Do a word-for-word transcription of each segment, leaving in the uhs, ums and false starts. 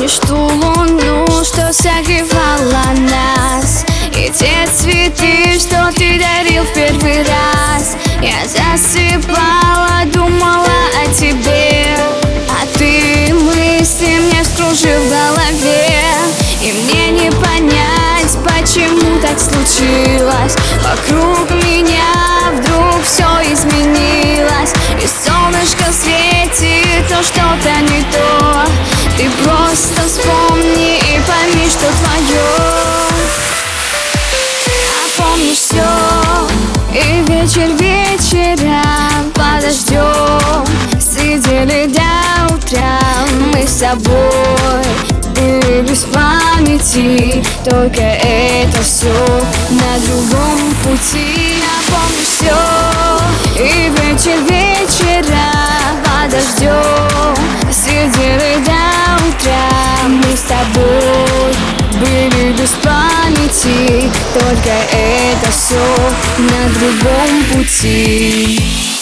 помнишь ту луну, что согревала нас, и те цветы, что ты дарил в первый раз? Я засыпала, думала о тебе, а ты мысли мне вскружил в голове. И мне не понять, почему так случилось. Вокруг меня вдруг все изменилось, и солнышко светит, но что-то не то. Ты просто вспомни и пойми, что твое. А помнишь все, и вечер вечером под дождем сидели до утра мы с тобой. Были без памяти, только это все на другом пути. Я помню все, и вечер вечера под дождем сидели до утра мы с тобой. Были без памяти, только это все на другом пути.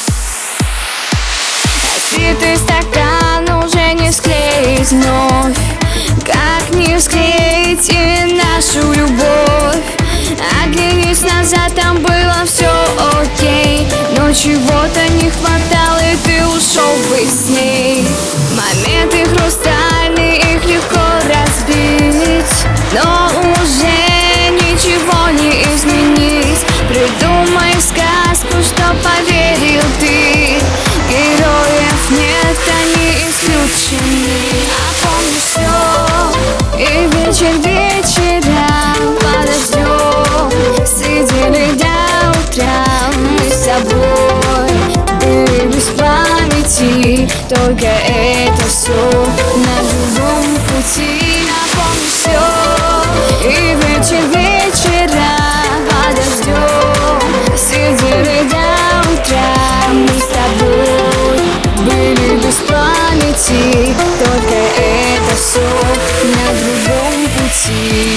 Разбитый стакан уже не склеить вновь, как не склеить и нашу любовь. Оглянись назад, там было все окей, но чего-то не хватало, и ты ушел бы с ней. Моменты хрустальные, их легко разбить, но уже ничего не изменить. Придумай сказку, что поверил ты. Героев нет, они исключены. А помню все, и вечер вечером под дождем сидели до утра мы с тобой. Были без памяти, только это все на другом пути. Я помню все, и вечер вечером под дождем сидели до утра мы с тобой. Были без памяти, только это все на другом пути.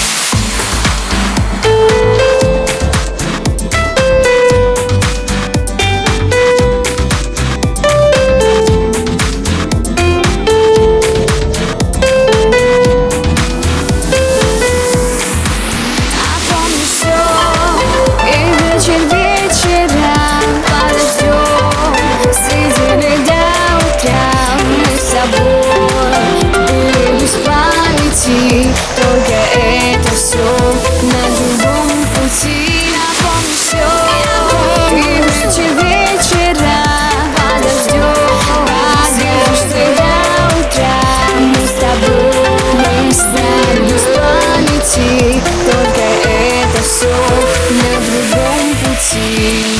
Только это все на другом пути. Я помню все, и вечер вечера под дождем одежды до утра мы с тобой. Мы с тобой без памяти, только это все на другом пути.